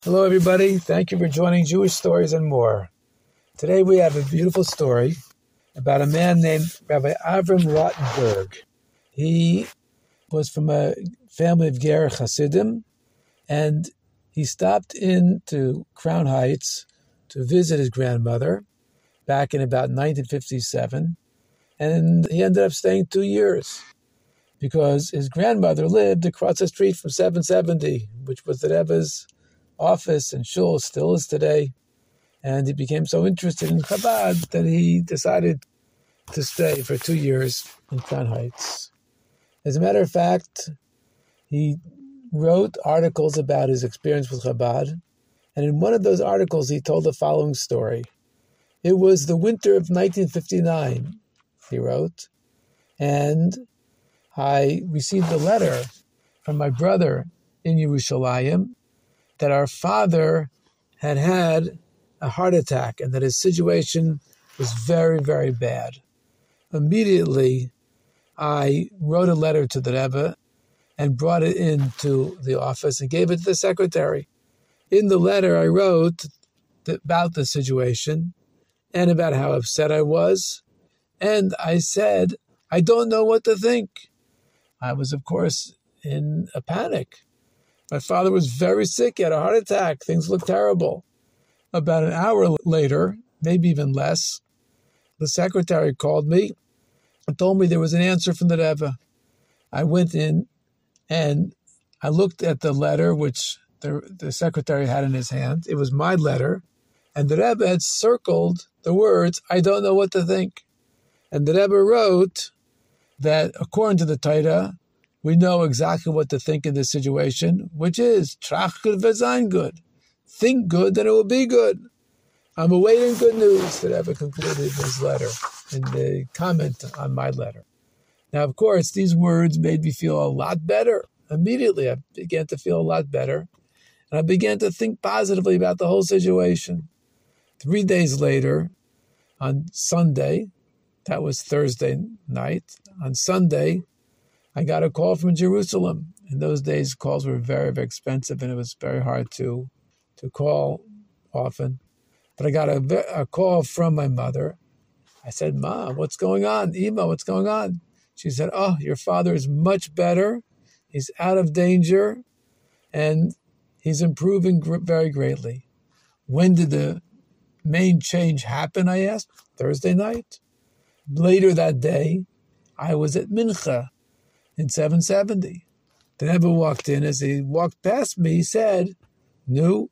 Hello, everybody. Thank you for joining Jewish Stories and More. Today we have a beautiful story about a man named Rabbi Avram Rottenberg. He was from a family of Ger Hasidim, and he stopped into Crown Heights to visit his grandmother back in about 1957, and he ended up staying 2 years because his grandmother lived across the street from 770, which was the Rebbe's office and shul, still is today. And he became so interested in Chabad that he decided to stay for 2 years in Crown Heights. As a matter of fact, he wrote articles about his experience with Chabad, and in one of those articles he told the following story. It was the winter of 1959, he wrote, and I received a letter from my brother in Yerushalayim that our father had had a heart attack and that his situation was very, very bad. Immediately, I wrote a letter to the Rebbe and brought it into the office and gave it to the secretary. In the letter, I wrote about the situation and about how upset I was. And I said, I don't know what to think. I was, of course, in a panic. My father was very sick. He had a heart attack. Things looked terrible. About an hour later, maybe even less, the secretary called me and told me there was an answer from the Rebbe. I went in and I looked at the letter which the secretary had in his hand. It was my letter. And the Rebbe had circled the words, I don't know what to think. And the Rebbe wrote that according to the Torah, we know exactly what to think in this situation, which is, trach good v'zayin good. Think good, then it will be good. I'm awaiting good news, that Rebbe concluded his letter, in the comment on my letter. Now, of course, these words made me feel a lot better. Immediately, I began to feel a lot better, and I began to think positively about the whole situation. 3 days later, on Sunday, that was Thursday night, on Sunday, I got a call from Jerusalem. In those days, calls were very, very expensive, and it was very hard to call often. But I got a call from my mother. I said, Mom, what's going on? Ema, what's going on? She said, oh, your father is much better. He's out of danger, and he's improving very greatly. When did the main change happen, I asked? Thursday night. Later that day, I was at Mincha in 770. The Rebbe walked in. As he walked past me, he said, do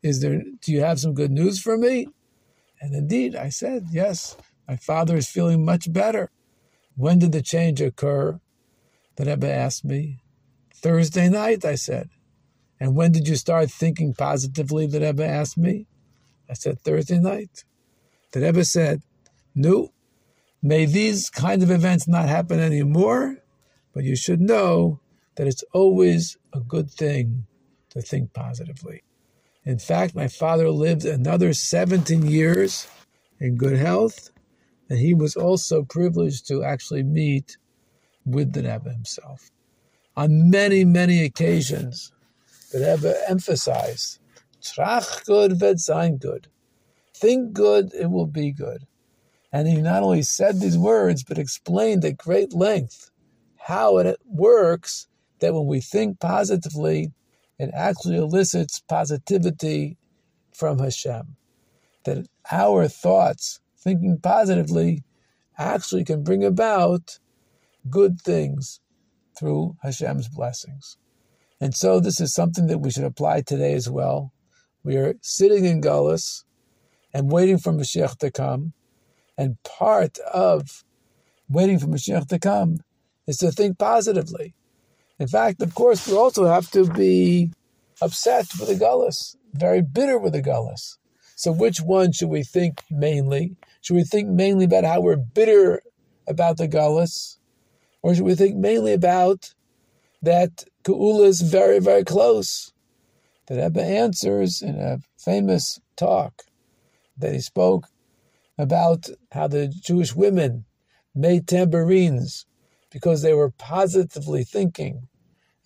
you have some good news for me? And indeed, I said, yes, my father is feeling much better. When did the change occur? The Rebbe asked me. Thursday night, I said. And when did you start thinking positively? The Rebbe asked me. I said, Thursday night. The Rebbe said, no, may these kind of events not happen anymore, but you should know that it's always a good thing to think positively. In fact, my father lived another 17 years in good health, and he was also privileged to actually meet with the Rebbe himself. On many, many occasions, the Rebbe emphasized, trach good, v'zayin good. Think good, it will be good. And he not only said these words, but explained at great length how it works that when we think positively, it actually elicits positivity from Hashem. That our thoughts, thinking positively, actually can bring about good things through Hashem's blessings. And so this is something that we should apply today as well. We are sitting in Galus and waiting for Mashiach to come. And part of waiting for Mashiach to come is to think positively. In fact, of course, we also have to be upset with the Galus, very bitter with the Galus. So which one should we think mainly? Should we think mainly about how we're bitter about the Galus? Or should we think mainly about that Geula is very, very close? The Rebbe answers in a famous talk that he spoke about how the Jewish women made tambourines because they were positively thinking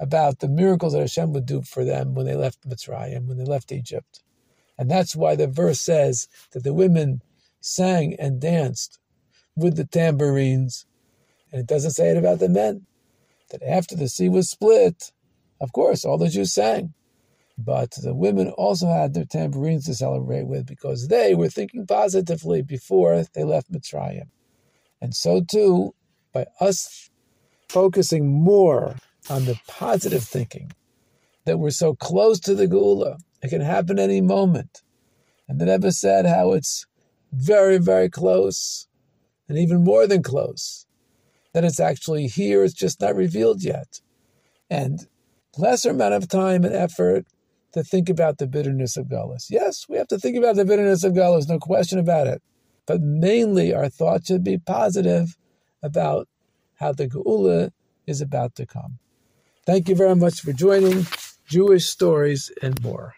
about the miracles that Hashem would do for them when they left Mitzrayim, when they left Egypt. And that's why the verse says that the women sang and danced with the tambourines. And it doesn't say it about the men. That after the sea was split, of course, all the Jews sang. But the women also had their tambourines to celebrate with because they were thinking positively before they left Mitzrayim. And so too, by us focusing more on the positive thinking, that we're so close to the Geula, it can happen any moment. And the Rebbe said how it's very, very close, and even more than close. That it's actually here, it's just not revealed yet. And lesser amount of time and effort to think about the bitterness of Galus. Yes, we have to think about the bitterness of Galus, no question about it. But mainly our thoughts should be positive about how the Geula is about to come. Thank you very much for joining Jewish Stories and More.